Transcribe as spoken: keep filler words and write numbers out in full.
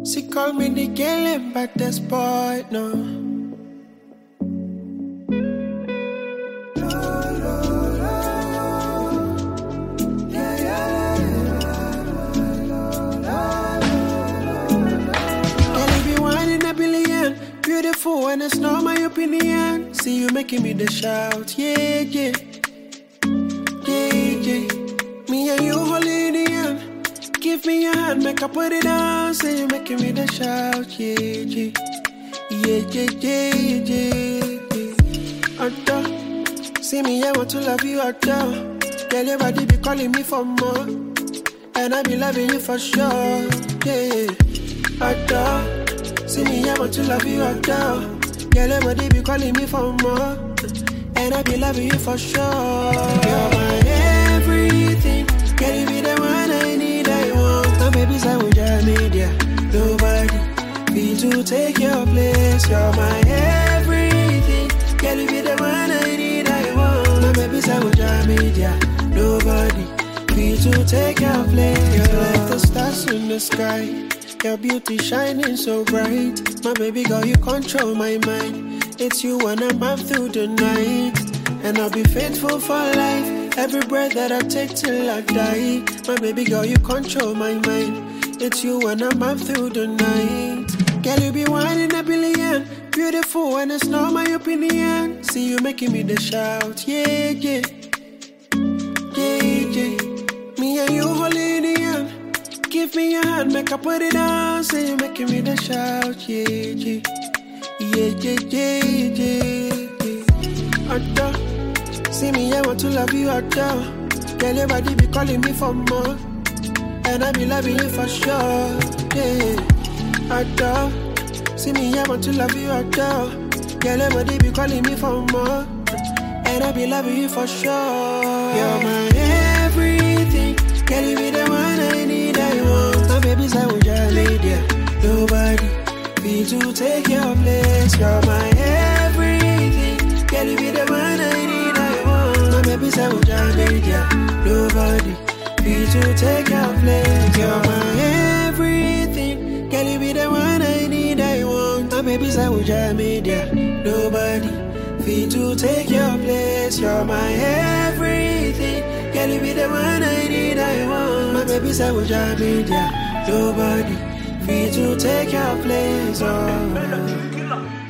She called me the girl, but that's boy, no. Beautiful and it's not my opinion. See you making me the shout, yeah, yeah, yeah, yeah. Me and you holding in the hand. Give me your hand, make I put it down. See you making me the shout, yeah, yeah, yeah, yeah, yeah, yeah, yeah. Adore, see me, I want to love you, adore. Girl, your body be calling me for more, and I be loving you for sure, yeah, adore. See me, I want to love you, adore. Girl, your body be calling me for more, and I be loving you for sure. You're my everything. Girl, you be the one I need, I want. My baby's I would just need ya. Nobody be to take your place. You're my everything. Girl, you be the one I need, I want. My baby's I would just need ya. Nobody be to take your place. You're like the stars in the sky. Your beauty shining so bright. My baby girl, you control my mind. It's you and I'm up through the night. And I'll be faithful for life. Every breath that I take till I die. My baby girl, you control my mind. It's you and I'm up through the night. Girl, you be one in a billion. Beautiful and it's not my opinion. See you making me the shout. Yeah, yeah, yeah, yeah. Me and you holding in the hand. Give me your hand, make I put it down. Say you're making me the shout, yeah, yeah, yeah, yeah, yeah, yeah, yeah. Adore, see me, I want to love you, adore. Girl, your body be calling me for more, and I be loving you for sure, yeah. Adore, see me, I want to love you, adore. Girl, your body be calling me for more, and I be loving you for sure. You're my everything. Girl, you be the one I need, I want. My baby's I would just need ya. Nobody be to take your place. You're my everything. Girl, you be the one I need, I want. My baby's I would just need ya. Nobody be to take your place. You're my everything. Girl, you be the one I need, I want. My baby's I would just need ya. Nobody be to take your place. You're my everything. Girl, you be the one I need, I want. My baby's I would just need ya. Nobody be to take your place, oh.